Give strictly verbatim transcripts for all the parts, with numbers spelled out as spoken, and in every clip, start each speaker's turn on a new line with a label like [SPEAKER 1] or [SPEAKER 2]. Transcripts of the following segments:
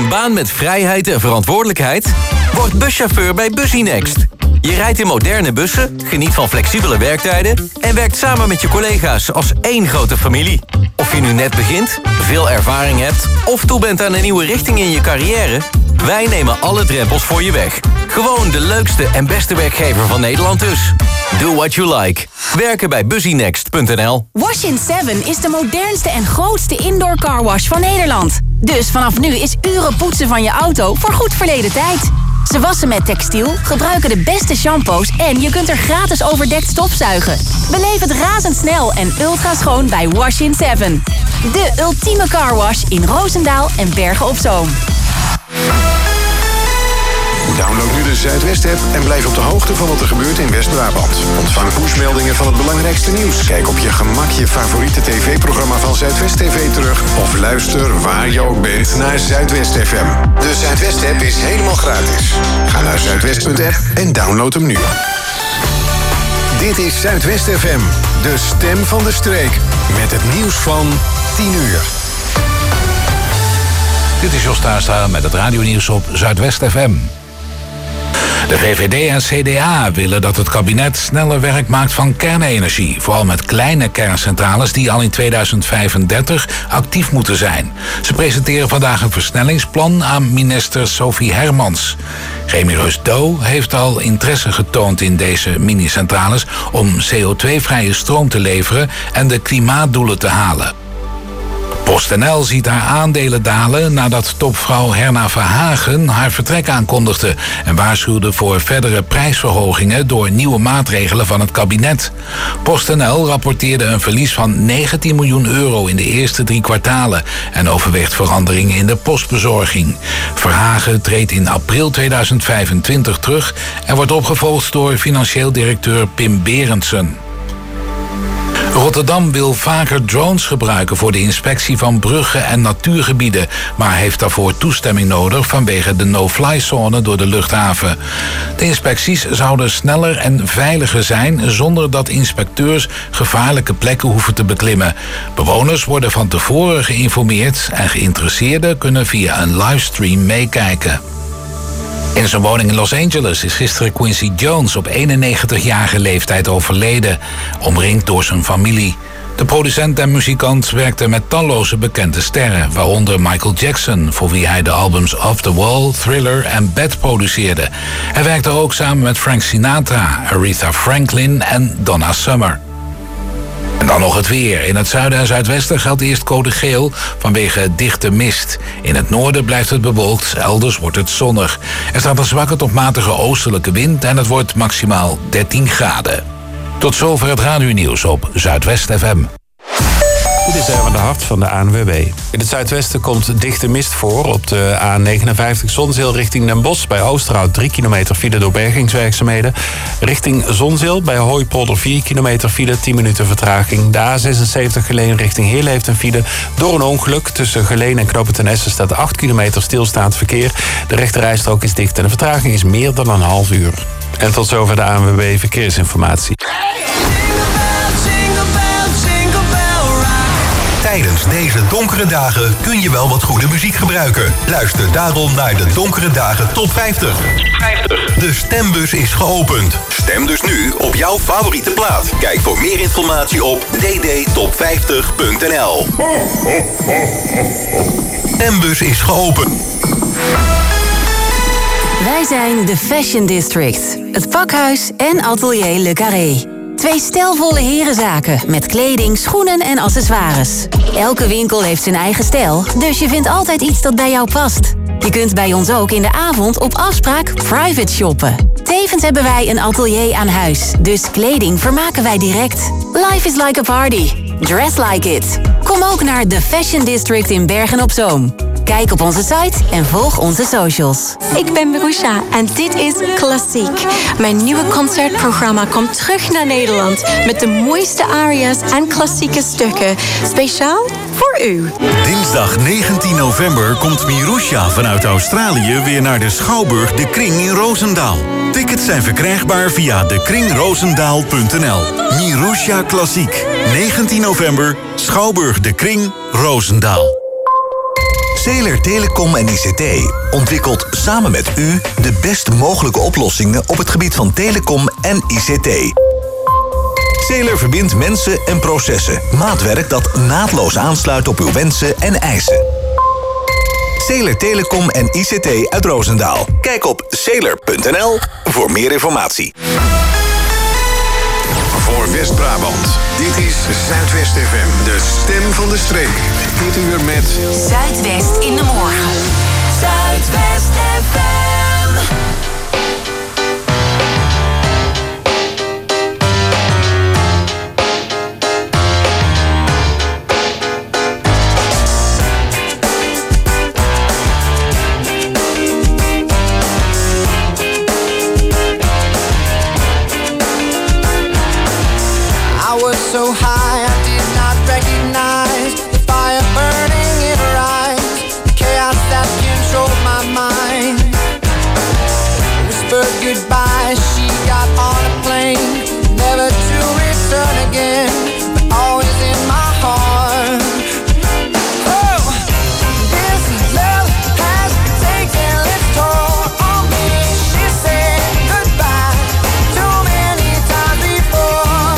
[SPEAKER 1] een baan met vrijheid en verantwoordelijkheid? Word buschauffeur bij Busynext. Je rijdt in moderne bussen, geniet van flexibele werktijden en werkt samen met je collega's als één grote familie. Of je nu net begint, veel ervaring hebt of toe bent aan een nieuwe richting in je carrière, wij nemen alle drempels voor je weg. Gewoon de leukste en beste werkgever van Nederland dus. Do what you like. Werken bij busynext punt n l.
[SPEAKER 2] Wash in seven is de modernste en grootste indoor carwash van Nederland. Dus vanaf nu is uren poetsen van je auto voor goed verleden tijd. Ze wassen met textiel, gebruiken de beste shampoos en je kunt er gratis overdekt stofzuigen. Beleef het razendsnel en ultra schoon bij Wash in seven. De ultieme carwash in Roosendaal en Bergen op Zoom.
[SPEAKER 3] Download nu de Zuidwest-app en blijf op de hoogte van wat er gebeurt in West-Brabant. Ontvang pushmeldingen van het belangrijkste nieuws. Kijk op je gemak je favoriete tv-programma van Zuidwest T V terug. Of luister waar je ook bent naar Zuidwest F M. De Zuidwest-app is helemaal gratis. Ga naar zuidwest punt app en download hem nu. Dit is Zuidwest F M, de stem van de streek. Met het nieuws van tien uur.
[SPEAKER 4] Dit is Jos Tuinstra met het radionieuws op Zuidwest F M. De V V D en C D A willen dat het kabinet sneller werk maakt van kernenergie. Vooral met kleine kerncentrales die al in tweeduizend vijfendertig actief moeten zijn. Ze presenteren vandaag een versnellingsplan aan minister Sophie Hermans. Remy Rus-Dow heeft al interesse getoond in deze minicentrales om C O twee vrije stroom te leveren en de klimaatdoelen te halen. PostNL ziet haar aandelen dalen nadat topvrouw Herna Verhagen haar vertrek aankondigde en waarschuwde voor verdere prijsverhogingen door nieuwe maatregelen van het kabinet. PostNL rapporteerde een verlies van negentien miljoen euro in de eerste drie kwartalen en overweegt veranderingen in de postbezorging. Verhagen treedt in april tweeduizend vijfentwintig terug en wordt opgevolgd door financieel directeur Pim Berendsen. Rotterdam wil vaker drones gebruiken voor de inspectie van bruggen en natuurgebieden, maar heeft daarvoor toestemming nodig vanwege de no-fly-zone door de luchthaven. De inspecties zouden sneller en veiliger zijn zonder dat inspecteurs gevaarlijke plekken hoeven te beklimmen. Bewoners worden van tevoren geïnformeerd en geïnteresseerden kunnen via een livestream meekijken. In zijn woning in Los Angeles is gisteren Quincy Jones op eenennegentigjarige leeftijd overleden, omringd door zijn familie. De producent en muzikant werkte met talloze bekende sterren, waaronder Michael Jackson, voor wie hij de albums Off the Wall, Thriller en Bad produceerde. Hij werkte ook samen met Frank Sinatra, Aretha Franklin en Donna Summer. En dan nog het weer. In het zuiden en zuidwesten geldt eerst code geel vanwege dichte mist. In het noorden blijft het bewolkt, elders wordt het zonnig. Er staat een zwakke tot matige oostelijke wind en het wordt maximaal dertien graden. Tot zover het radionieuws op Zuidwest F M.
[SPEAKER 5] Dit is Erwin de Hart van de A N W B. In het zuidwesten komt dichte mist voor op de A negenenvijftig Zonzeel richting Den Bosch. Bij Oosterhout drie kilometer file door bergingswerkzaamheden. Richting Zonzeel bij Hooipolder vier kilometer file, tien minuten vertraging. De A zesenzeventig Geleen richting Heerlen heeft een file door een ongeluk. Tussen Geleen en Knoopend en Essen staat acht kilometer stilstaand verkeer. De rechterrijstrook is dicht en de vertraging is meer dan een half uur. En tot zover de A N W B Verkeersinformatie.
[SPEAKER 6] Tijdens deze donkere dagen kun je wel wat goede muziek gebruiken. Luister daarom naar de Donkere Dagen Top vijftig. De stembus is geopend. Stem dus nu op jouw favoriete plaat. Kijk voor meer informatie op d d top vijftig punt n l. Stembus is geopend.
[SPEAKER 2] Wij zijn de Fashion District, het pakhuis en atelier Le Carré. Twee stijlvolle herenzaken met kleding, schoenen en accessoires. Elke winkel heeft zijn eigen stijl, dus je vindt altijd iets dat bij jou past. Je kunt bij ons ook in de avond op afspraak private shoppen. Tevens hebben wij een atelier aan huis, dus kleding vermaken wij direct. Life is like a party. Dress like it. Kom ook naar The Fashion District in Bergen op Zoom. Kijk op onze site en volg onze socials.
[SPEAKER 7] Ik ben Marusha en dit is Klassiek. Mijn nieuwe concertprogramma komt terug naar Nederland met de mooiste aria's en klassieke stukken. Speciaal voor u.
[SPEAKER 6] Dinsdag negentien november komt Marusha vanuit Australië weer naar de Schouwburg De Kring in Roosendaal. Tickets zijn verkrijgbaar via de kring roosendaal punt n l. Marusha Klassiek. negentien november, Schouwburg De Kring, Roosendaal.
[SPEAKER 8] Zeeler Telecom en I C T ontwikkelt samen met u de best mogelijke oplossingen op het gebied van telecom en I C T. Zeeler verbindt mensen en processen. Maatwerk dat naadloos aansluit op uw wensen en eisen. Zeeler Telecom en I C T uit Roosendaal. Kijk op zeeler punt n l voor meer informatie.
[SPEAKER 3] Voor West-Brabant. Dit is Zuidwest F M, de stem van de streek. Dit uur met
[SPEAKER 2] Zuidwest in de morgen. Zuidwest F M.
[SPEAKER 9] So high, I did not recognize the fire burning in her eyes, the chaos that controlled my mind. Whispered goodbye, she got on a plane, never to return again, but always in my heart. Oh, this love has taken its toll on me. She said goodbye too many times before.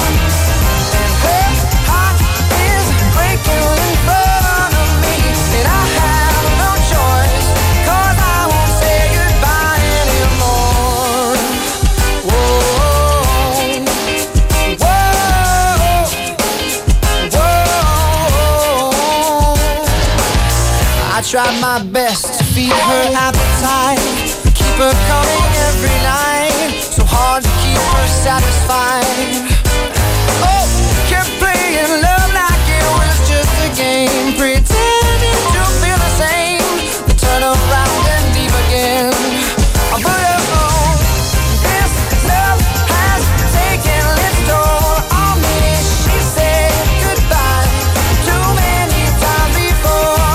[SPEAKER 9] I tried my best to feed her appetite, keep her coming every night, so hard to keep her satisfied. Oh, kept playing love like it was just a game, pretending to feel the same, then turn around and leave again. I'll put her on. This love has taken its toll on me. She said goodbye too many times before.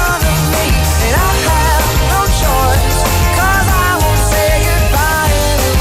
[SPEAKER 9] Anymore.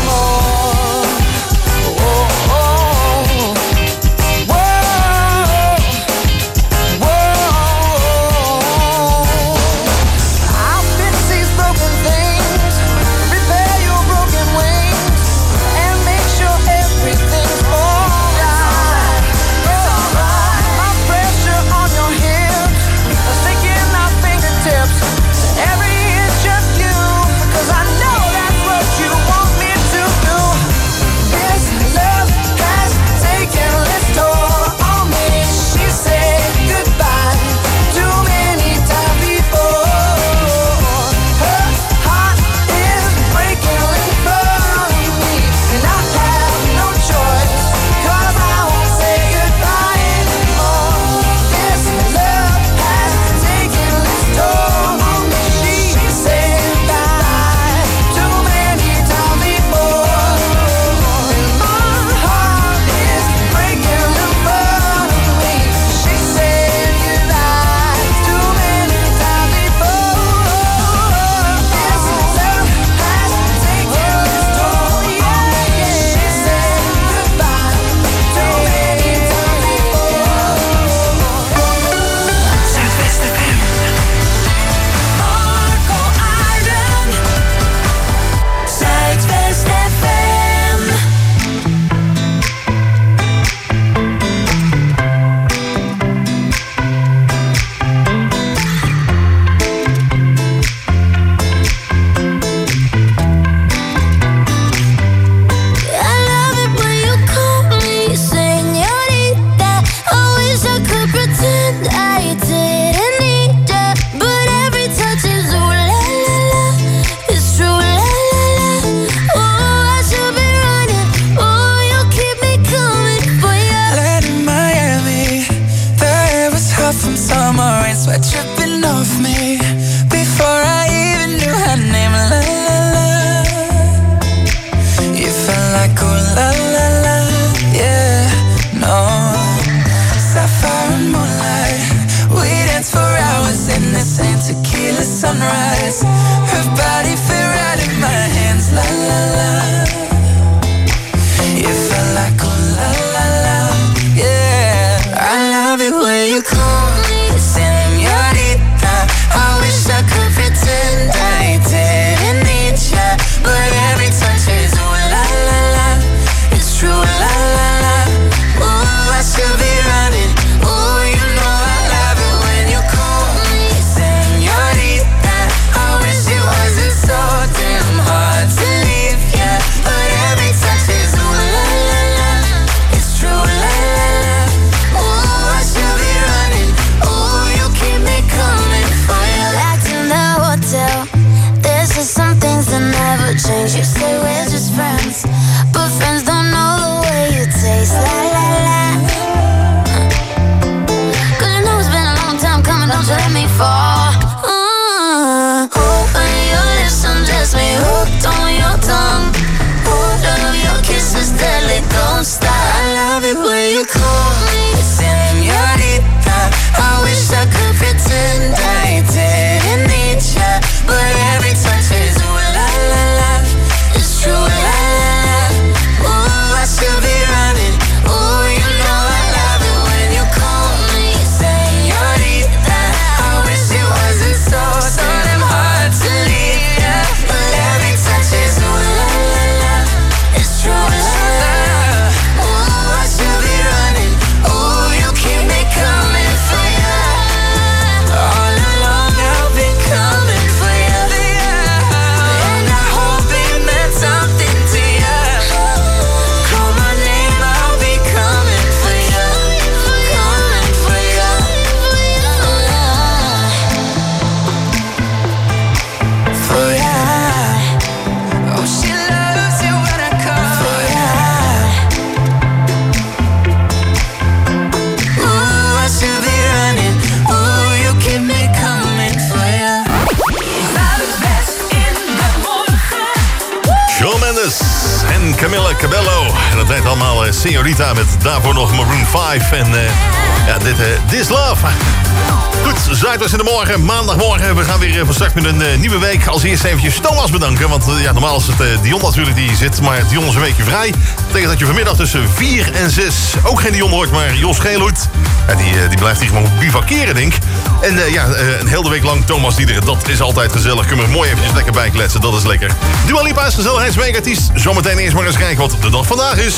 [SPEAKER 10] En dat heet allemaal uh, Señorita met daarvoor nog Maroon vijf. En uh, ja, dit uh, This Love. Goed, Zuidwest in de morgen, maandagmorgen. We gaan weer van start met een uh, nieuwe week. Als eerst eventjes Thomas bedanken. Want uh, ja, normaal is het uh, Dion natuurlijk die zit. Maar Dion is een weekje vrij. Dat betekent dat je vanmiddag tussen vier en zes ook geen Dion hoort, maar Jos Geelhoed. Ja, die, uh, die blijft hier gewoon bivakeren, denk ik. En uh, ja, uh, een hele week lang Thomas Diederen. Dat is altijd gezellig. Kunnen we er mooi eventjes lekker bij kletsen. Dat is lekker. Dua Lipa is gezelligheidsmeegartiest. Zometeen eerst maar eens kijken wat de dag vandaag is.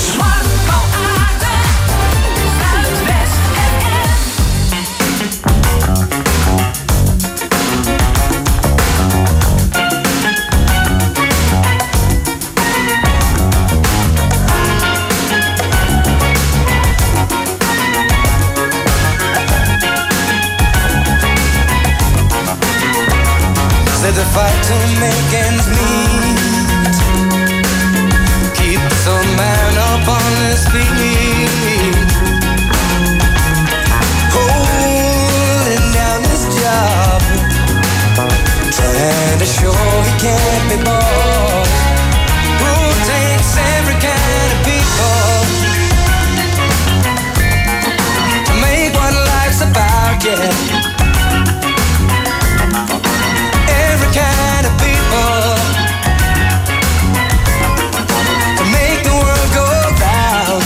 [SPEAKER 9] The fight to make ends meet keeps a man up on his feet, holding down his job, trying to show he can't be bought. Who takes every kind of people to make what life's about, yeah. Kind of people to make the world go round.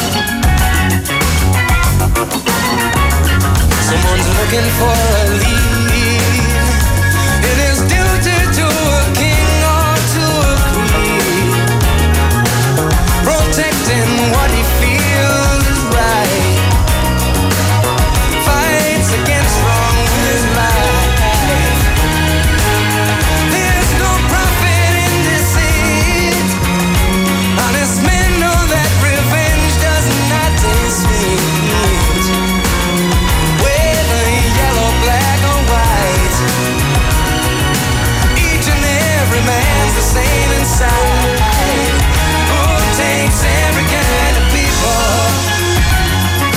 [SPEAKER 9] Someone's looking for a lead. It is duty to a king or to a queen, protecting what he feels is right, fights against wrong with his life. Inside, who takes every kind of people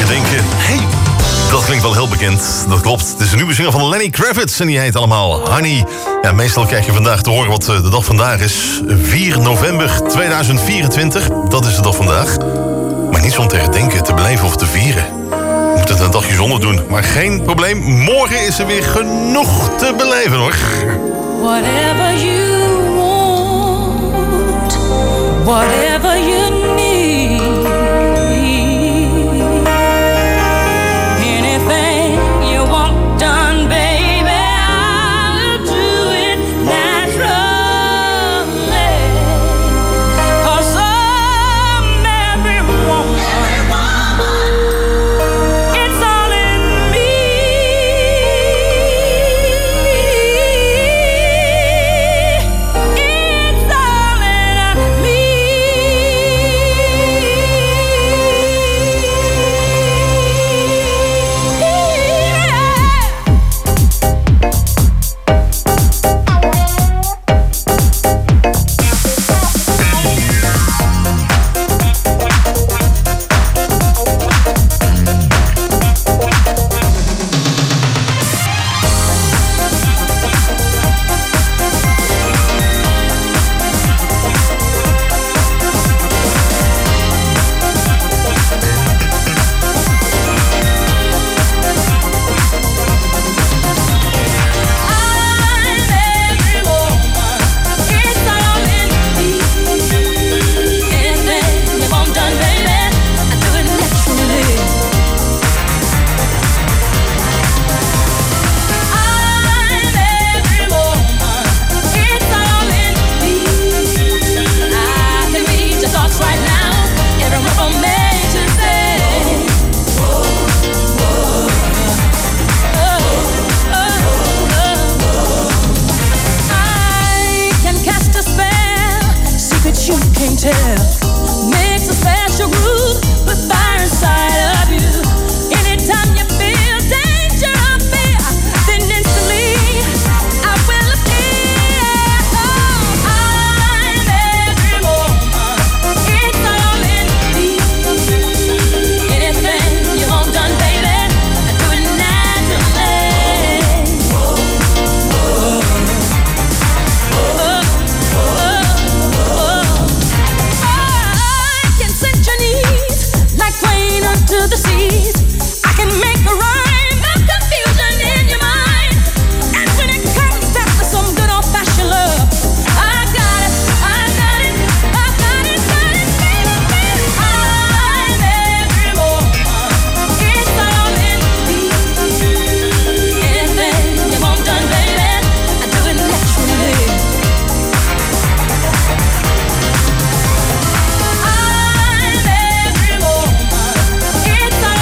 [SPEAKER 10] tegen denken. Hey, dat klinkt wel heel bekend. Dat klopt. Het is een nieuwe single van Lenny Kravitz en die heet allemaal Honey. Ja, meestal krijg je vandaag te horen wat de dag vandaag is. vier november tweeduizend vierentwintig. Dat is de dag vandaag. Maar niet zo om tegen denken, te beleven of te vieren. Je moet het een dagje zonder doen. Maar geen probleem. Morgen is er weer genoeg te beleven, hoor.
[SPEAKER 11] Whatever you want, whatever you need, anything you want done, baby, I'll do it naturally. 'Cause I'm every woman, it's all in me. It's all in me. It's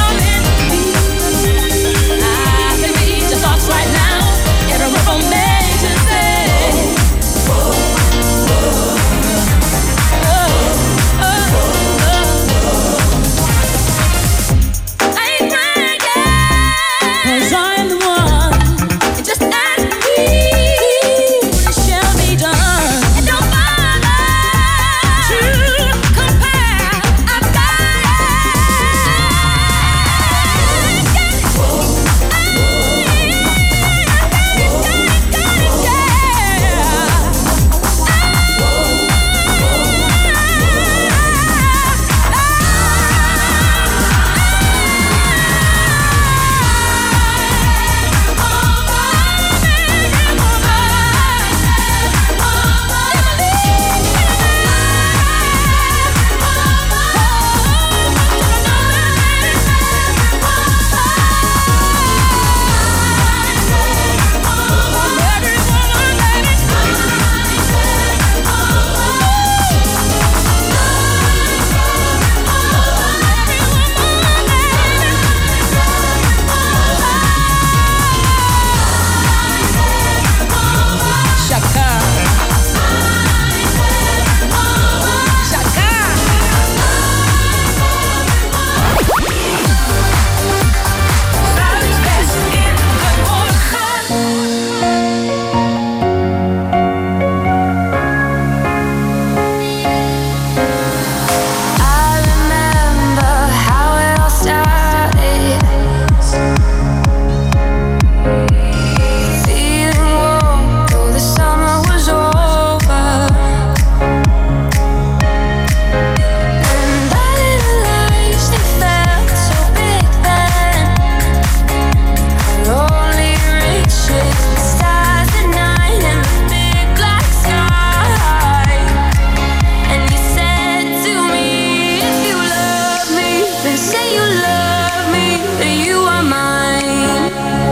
[SPEAKER 11] then say you love me, that you are mine.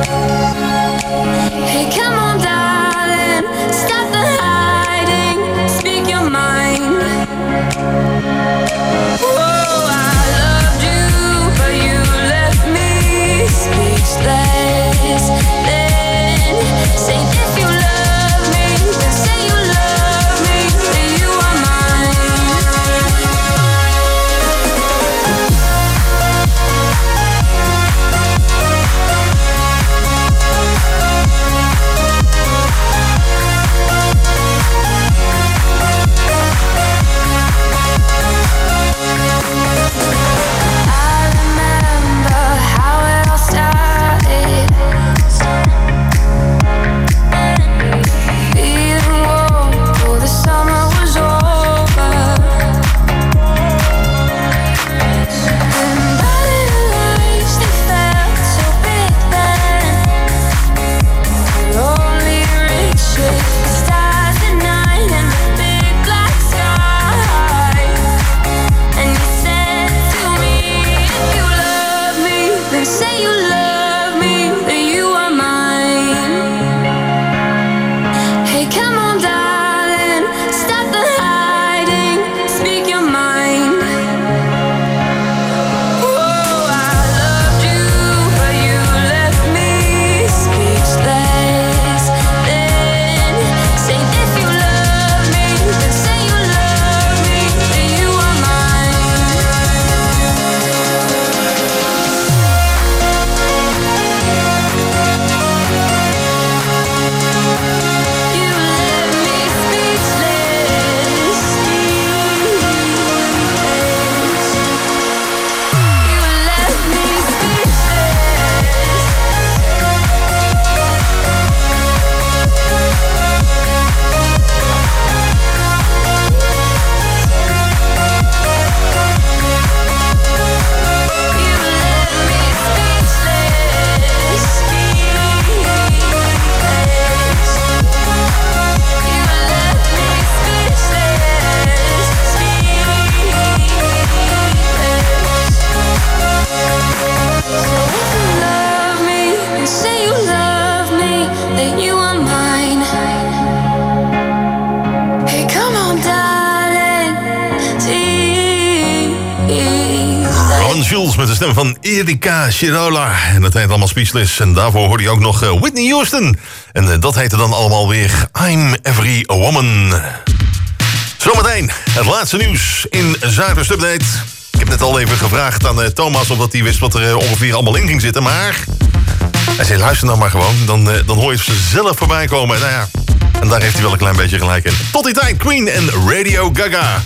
[SPEAKER 11] Hey, come on, darling, stop the hiding, speak your mind. Oh, I loved you, but you left me speechless. Then say if you love me, then say you love me, that you are
[SPEAKER 10] Met de stem van Erika Chirola. En dat heet allemaal Speechless. En daarvoor hoorde je ook nog uh, Whitney Houston. En uh, dat heette dan allemaal weer I'm Every Woman. Zometeen het laatste nieuws in Zuidwest Update. Ik heb net al even gevraagd aan uh, Thomas of dat hij wist wat er uh, ongeveer allemaal in ging zitten. Maar hij zei, luister nou maar gewoon. Dan, uh, dan hoor je ze zelf voorbij komen. Nou ja, en daar heeft hij wel een klein beetje gelijk in. Tot die tijd, Queen en Radio Gaga.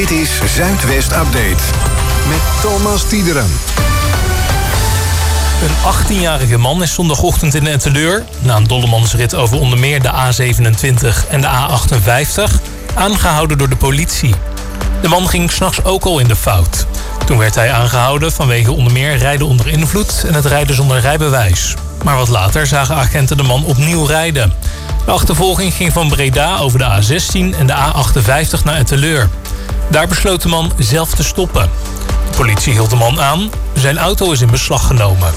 [SPEAKER 3] Dit is Zuidwest Update met Thomas Tiederen.
[SPEAKER 12] Een achttienjarige man is zondagochtend in Etteleur, na een dollemansrit over onder meer de A zevenentwintig en de A achtenvijftig, aangehouden door de politie. De man ging 's nachts ook al in de fout. Toen werd hij aangehouden vanwege onder meer rijden onder invloed en het rijden zonder rijbewijs. Maar wat later zagen agenten de man opnieuw rijden. De achtervolging ging van Breda over de A zestien en de A achtenvijftig naar Etteleur. Daar besloot de man zelf te stoppen. De politie hield de man aan. Zijn auto is in beslag genomen.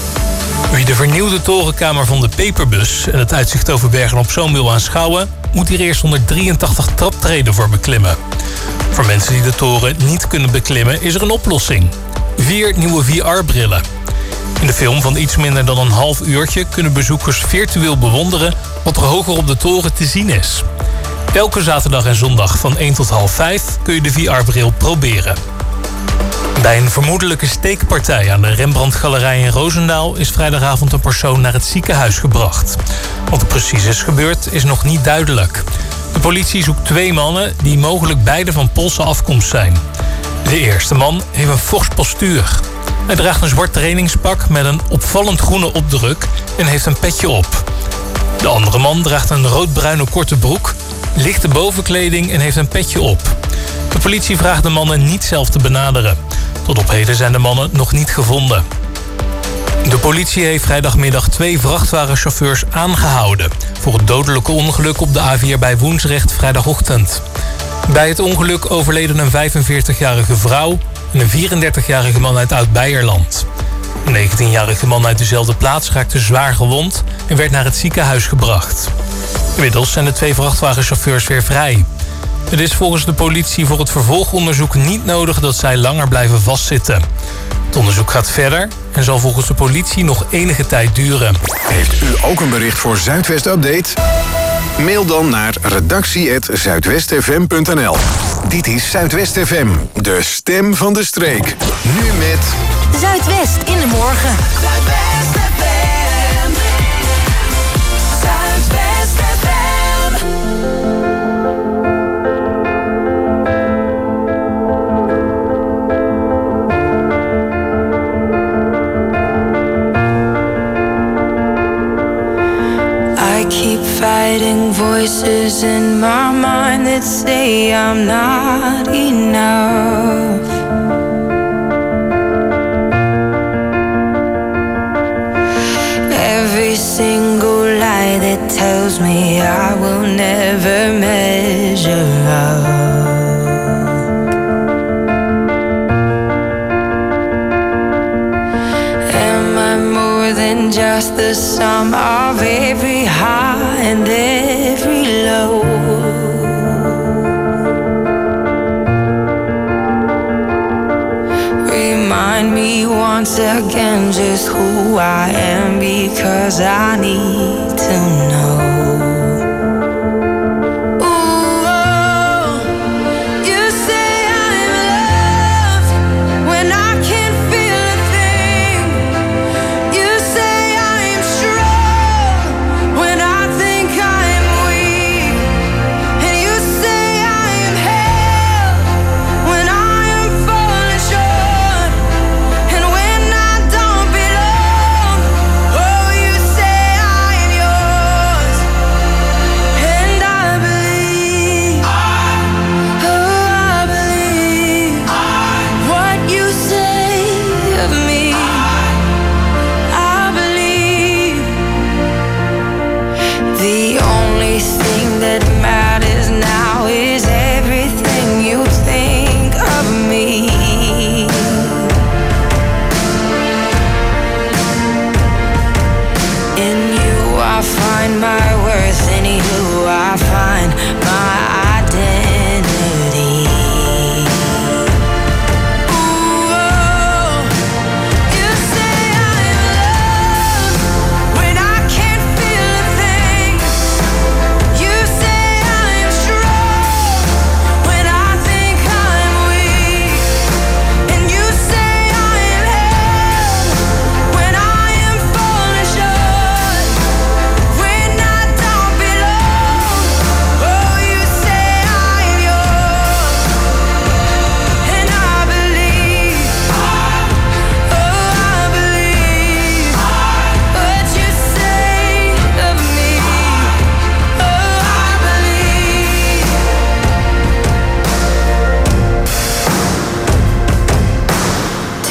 [SPEAKER 12] Wie de vernieuwde torenkamer van de Peperbus en het uitzicht over Bergen-op-Zoom wil aanschouwen, moet hier eerst honderddrieëntachtig traptreden voor beklimmen. Voor mensen die de toren niet kunnen beklimmen is er een oplossing. Vier nieuwe V R-brillen. In de film van iets minder dan een half uurtje kunnen bezoekers virtueel bewonderen wat er hoger op de toren te zien is. Elke zaterdag en zondag van één tot half vijf kun je de V R-bril proberen. Bij een vermoedelijke steekpartij aan de Rembrandtgalerij in Roosendaal is vrijdagavond een persoon naar het ziekenhuis gebracht. Wat er precies is gebeurd is nog niet duidelijk. De politie zoekt twee mannen die mogelijk beide van Poolse afkomst zijn. De eerste man heeft een fors postuur. Hij draagt een zwart trainingspak met een opvallend groene opdruk en heeft een petje op. De andere man draagt een roodbruine korte broek, lichte bovenkleding en heeft een petje op. De politie vraagt de mannen niet zelf te benaderen. Tot op heden zijn de mannen nog niet gevonden. De politie heeft vrijdagmiddag twee vrachtwagenchauffeurs aangehouden voor het dodelijke ongeluk op de A vier bij Woensrecht vrijdagochtend. Bij het ongeluk overleden een vijfenveertigjarige vrouw en een vierendertigjarige man uit Oud-Beierland. Een negentienjarige man uit dezelfde plaats raakte zwaar gewond en werd naar het ziekenhuis gebracht. Inmiddels zijn de twee vrachtwagenchauffeurs weer vrij. Het is volgens de politie voor het vervolgonderzoek niet nodig dat zij langer blijven vastzitten. Het onderzoek gaat verder en zal volgens de politie nog enige tijd duren.
[SPEAKER 3] Heeft u ook een bericht voor Zuidwest Update? Mail dan naar redactie apenstaartje zuidwestfm punt n l. Dit is Zuidwest F M, de stem van de streek. Nu met
[SPEAKER 2] Zuidwest in de morgen.
[SPEAKER 11] Zuidwest F M. Zuidwest F M.
[SPEAKER 13] I keep fighting voices in my mind that say I'm not enough. Every single lie that tells me I will never measure up. Am I more than just the sum of every high and every low? Remind me once again just who I am, because I need to know.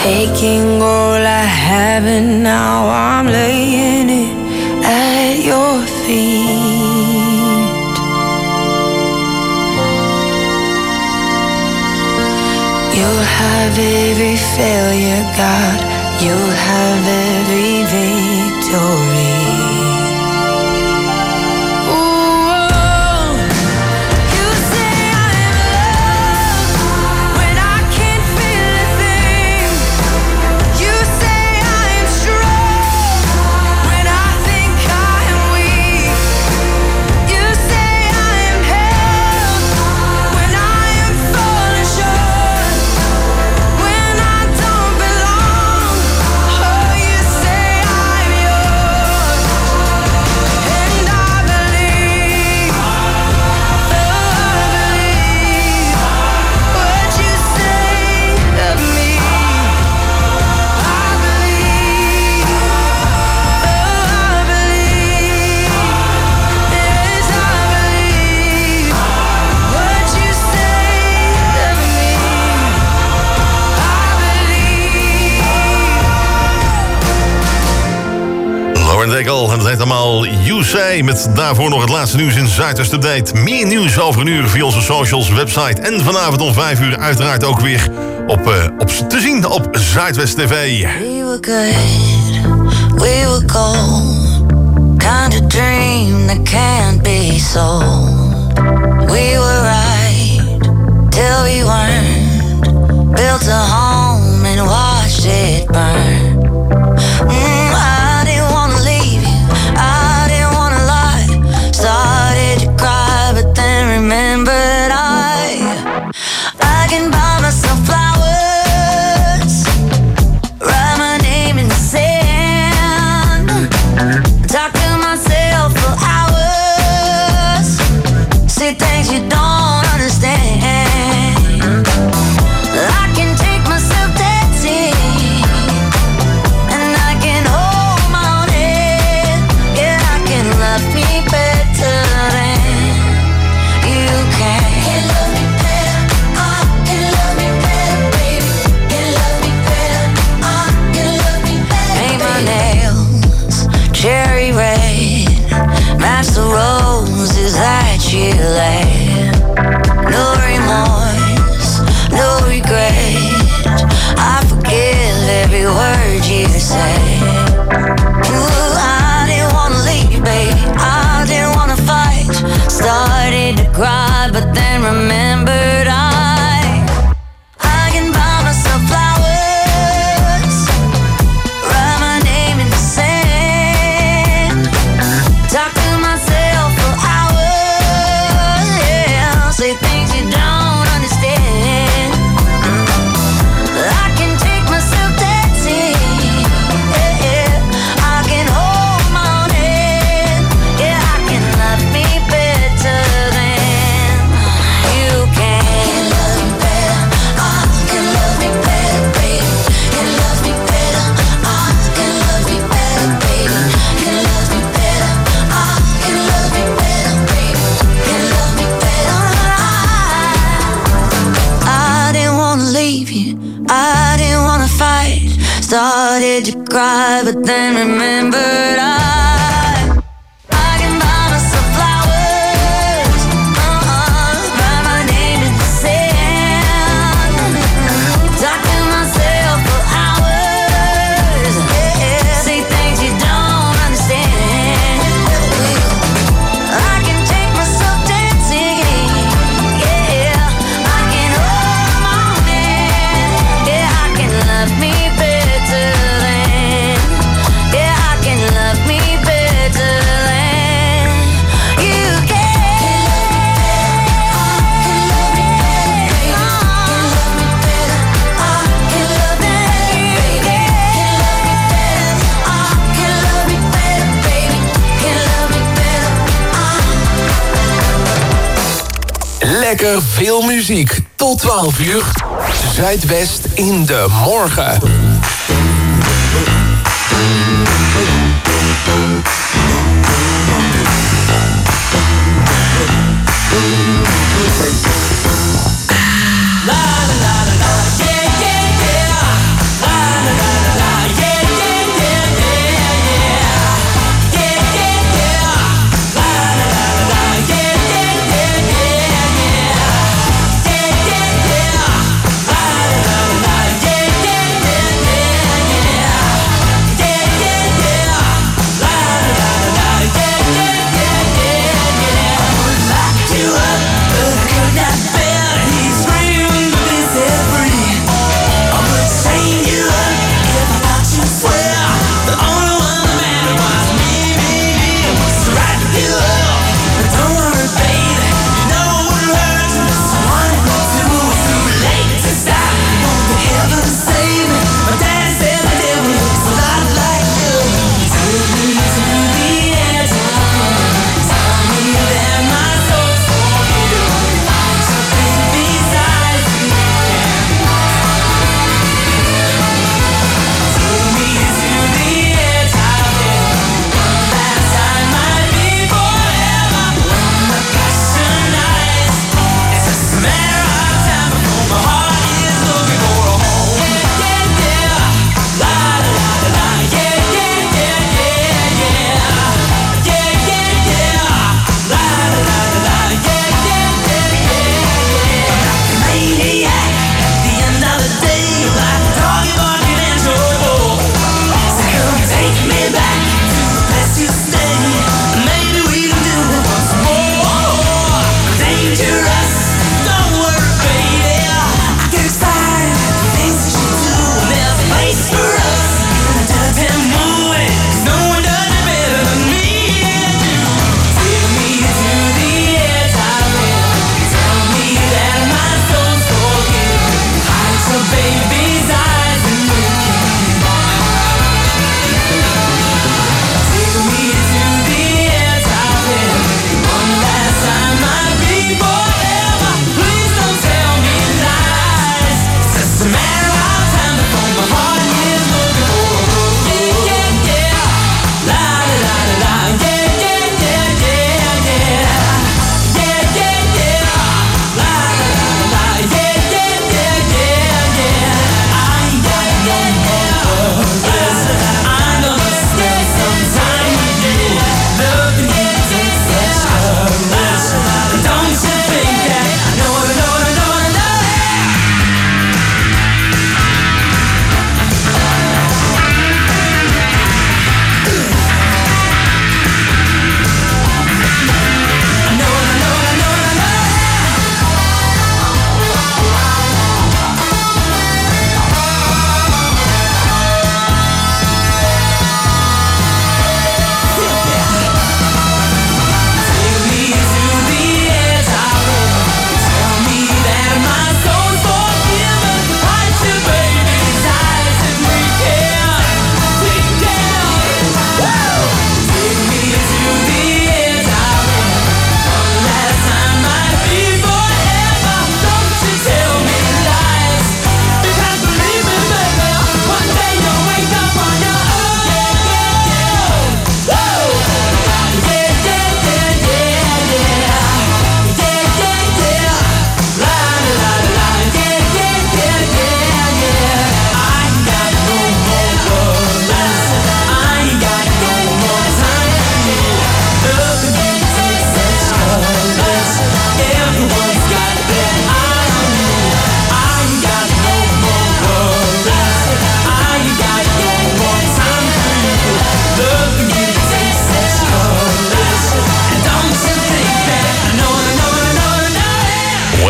[SPEAKER 13] taking all I have and now I'm laying it at your feet. You'll have every failure, God. You'll have every victory.
[SPEAKER 10] En dat heet allemaal You Say, met daarvoor nog het laatste nieuws in Zuidwest Update. Meer nieuws over een uur via onze socials, website en vanavond om vijf uur uiteraard ook weer op, uh, op te zien op Zuidwest T V.
[SPEAKER 13] We were good, we were gold, kind of dream that can't be sold. We were right, till we weren't, built a home and watched it burn. Mm, I didn't wanna leave you, I didn't wanna lie. Started to cry, but then remembered I I can buy myself flowers, write my name in the sand, talk to myself for hours, say things you don't understand. I can take myself dancing, and I can hold my own head. Yeah, I can love me better than you can. Can love me better, I can love me better, baby. Can love me better, I can love me better. Paint my nails cherry red, match the roses that you laid. No remorse, no regret, I forgive every word you say. Ooh, I didn't wanna leave, baby, I didn't wanna fight. Started to cry, but then remembered I I can buy myself flowers, write my name in the sand, talk to myself for hours, yeah, say things you don't understand. I can take myself dancing, yeah, yeah. I can hold my own head, yeah, I can love me better than you can. Can love me better, I can love me better, baby. Can love me better, I can love me better, baby. Can love me better, I can love me better, baby. Can love me better, I I didn't wanna leave you, I didn't wanna fight. Started to cry, but then remembered I I can buy myself flowers, uh-uh, write my name in the sand, talk to myself for hours, yeah, say things you don't understand. I can take myself dancing, yeah, I can hold my own hand, yeah, I can love me better than, yeah, I can love me better than you can. Can love me better, I can love me better, I can love me better, baby. Can love me better, I can love me better, baby. Can love me better, I
[SPEAKER 14] Lekker veel muziek. Tot twaalf uur. Zuidwest in de morgen.
[SPEAKER 11] La la la la la, yeah yeah yeah. La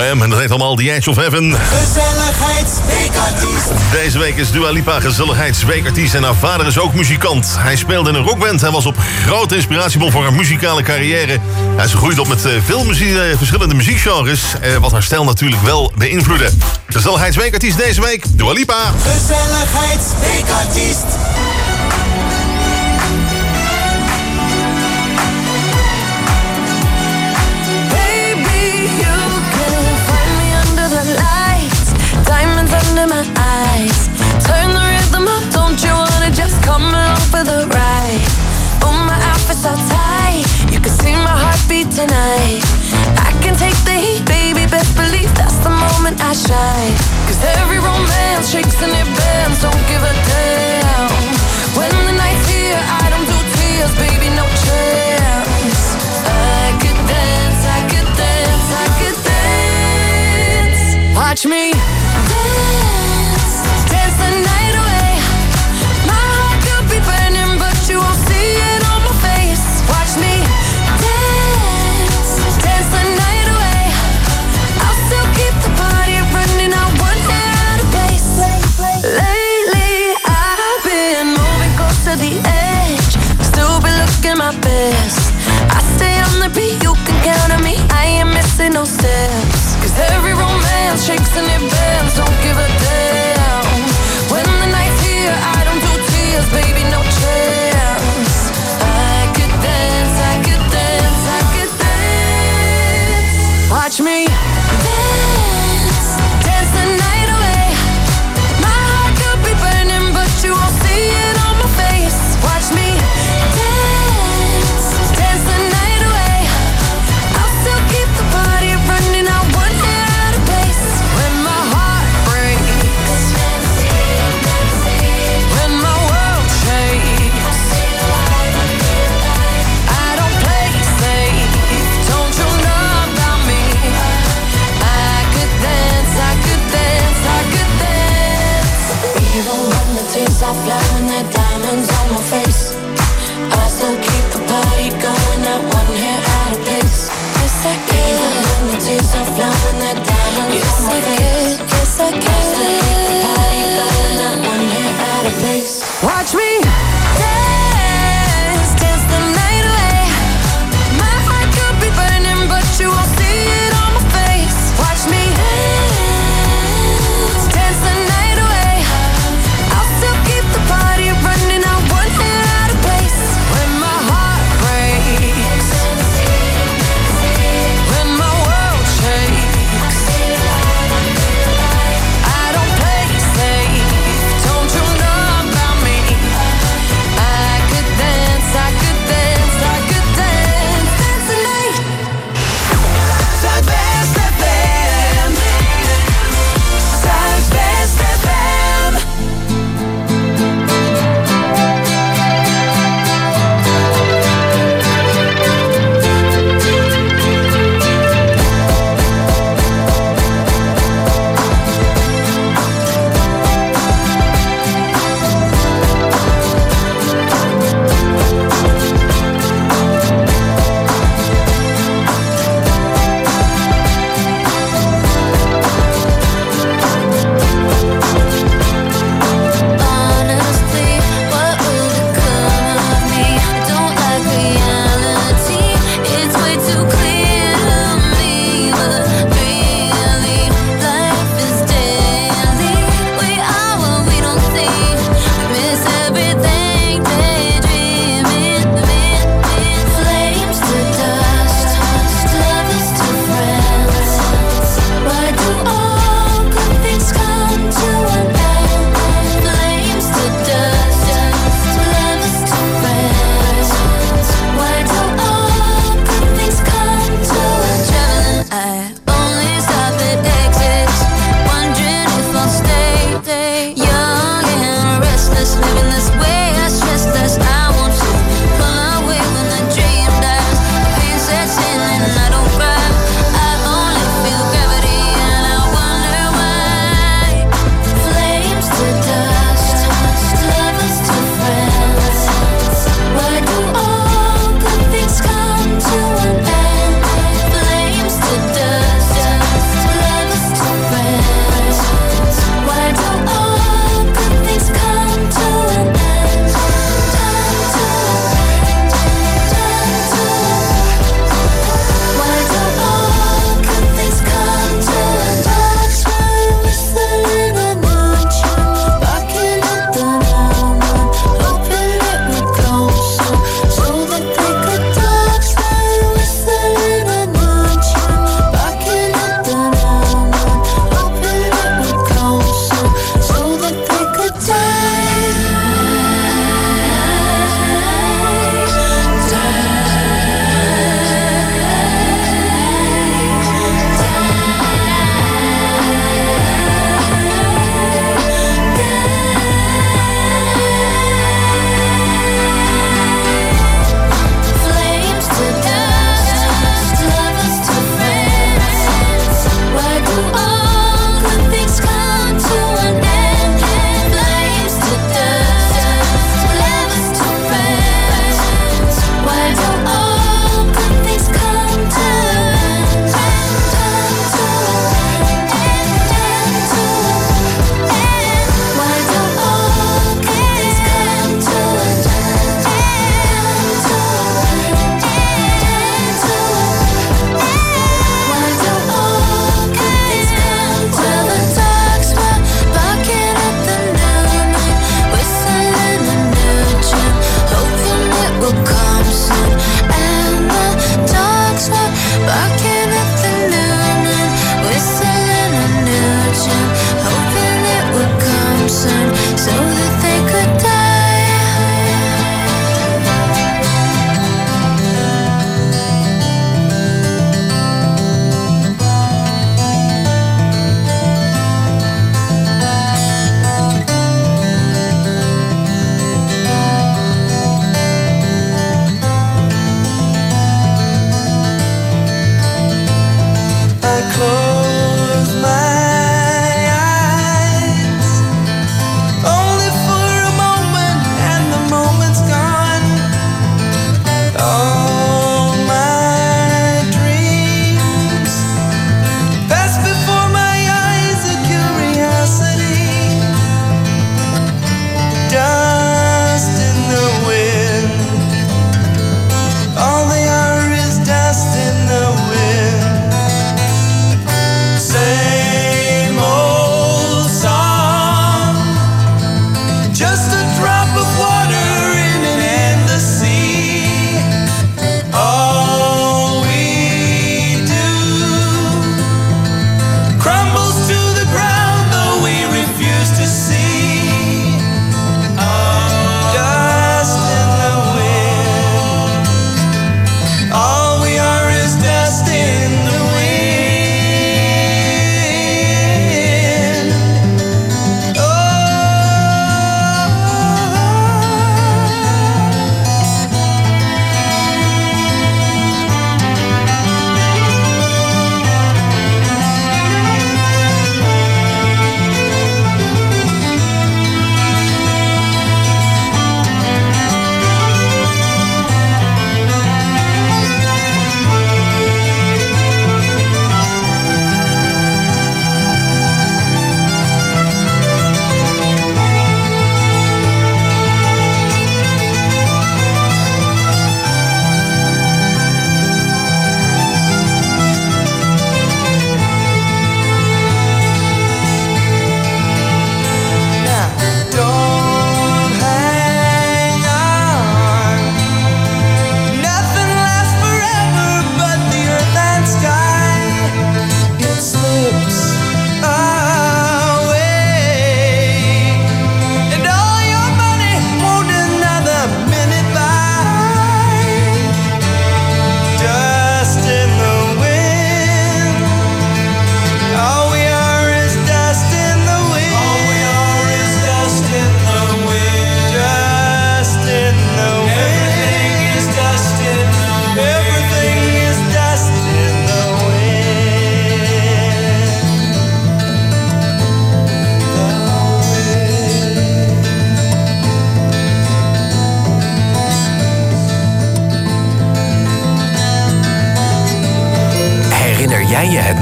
[SPEAKER 10] M. En dat heet allemaal The Edge of Heaven.
[SPEAKER 9] Gezelligheidsweekartiest.
[SPEAKER 10] Deze week is Dua Lipa gezelligheidsweekartiest en haar vader is ook muzikant. Hij speelde in een rockband en was op grote inspiratiebron voor haar muzikale carrière. En ze groeide op met veel muziek, verschillende muziekgenres, wat haar stijl natuurlijk wel beïnvloedde. Gezelligheidsweekartiest deze week, Dua Lipa.
[SPEAKER 9] Gezelligheidsweekartiest.
[SPEAKER 13] Diamonds under my eyes. Turn the rhythm up, don't you wanna just come along for the ride? Oh, my outfit's so tight, you can see my heartbeat tonight. I can take the heat, baby, best believe that's the moment I shine. Cause every romance shakes and it bends, don't give a damn. When the night's here, I don't do tears, baby, no chance. I could dance, I could dance, I could dance. Watch me dance, dance the night away. My heart could be burning, but you won't see it on my face. Watch me dance, dance the night away. I'll still keep the party running, I won't get out of place. Lately I've been moving close to the edge, still be looking my best. I stay on the beat, you can count on me, I ain't missing no steps. Cause every romance shakes and it bends, don't give a damn. When the night's here, I don't do tears, baby, no chance. I could dance, I could dance, I could dance. Watch me dance, dance the night away. My heart could be burning, but you won't see it on my face. Watch me dance, dance the night away. I'll still keep the party running, I won't get out of place. When my heart breaks, when my world shakes, I don't play safe, don't you know about me?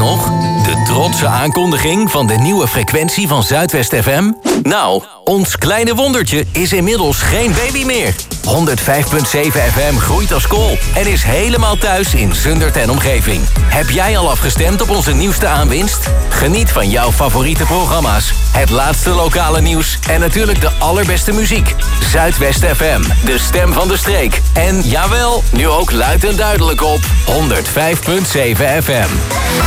[SPEAKER 1] nog? De trotse aankondiging van de nieuwe frequentie van Zuidwest F M? Nou, ons kleine wondertje is inmiddels geen baby meer. honderdvijf komma zeven F M groeit als kool en is helemaal thuis in Zundert en omgeving. Heb jij al afgestemd op onze nieuwste aanwinst? Geniet van jouw favoriete programma's, het laatste lokale nieuws en natuurlijk de allerbeste muziek. Zuidwest F M, de stem van de streek. En jawel, nu ook luid en duidelijk op honderdvijf komma zeven F M.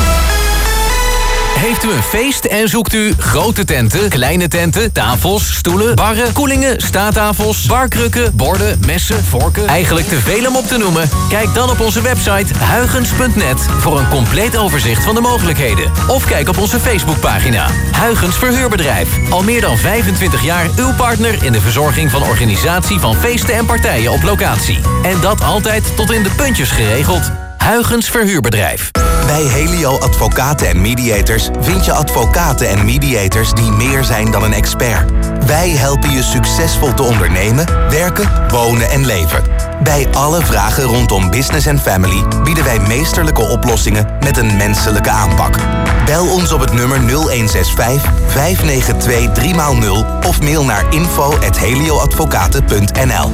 [SPEAKER 1] Heeft u een feest en zoekt u grote tenten, kleine tenten, tafels, stoelen, barren, koelingen, staattafels, barkrukken, borden, messen, vorken? Eigenlijk te veel om op te noemen? Kijk dan op onze website huygens punt net voor een compleet overzicht van de mogelijkheden. Of kijk op onze Facebookpagina. Huygens Verhuurbedrijf. Al meer dan vijfentwintig jaar uw partner in de verzorging van organisatie van feesten en partijen op locatie. En dat altijd tot in de puntjes geregeld. Huygens Verhuurbedrijf.
[SPEAKER 8] Bij Helio Advocaten en Mediators vind je advocaten en mediators die meer zijn dan een expert. Wij helpen je succesvol te ondernemen, werken, wonen en leven. Bij alle vragen rondom business en family bieden wij meesterlijke oplossingen met een menselijke aanpak. Bel ons op het nummer nul een zes vijf, vijf negen twee, drie nul of mail naar info at helioadvocaten punt n l.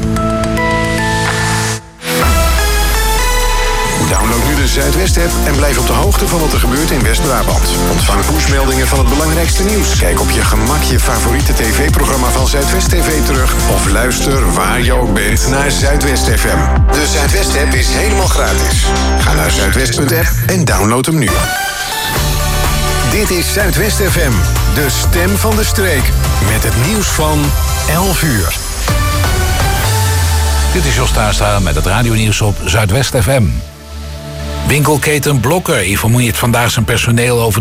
[SPEAKER 3] Download nu de Zuidwest-app en blijf op de hoogte van wat er gebeurt in West-Brabant. Ontvang pushmeldingen van het belangrijkste nieuws. Kijk op je gemak je favoriete tv-programma van Zuidwest T V terug. Of luister waar je ook bent naar Zuidwest F M. De Zuidwest-app is helemaal gratis. Ga naar zuidwest punt app en download hem nu. Dit is Zuidwest F M, de stem van de streek. Met het nieuws van elf uur.
[SPEAKER 4] Dit is Jos Taastra met het radionieuws op Zuidwest F M. Winkelketen Blokker informeert vandaag zijn personeel over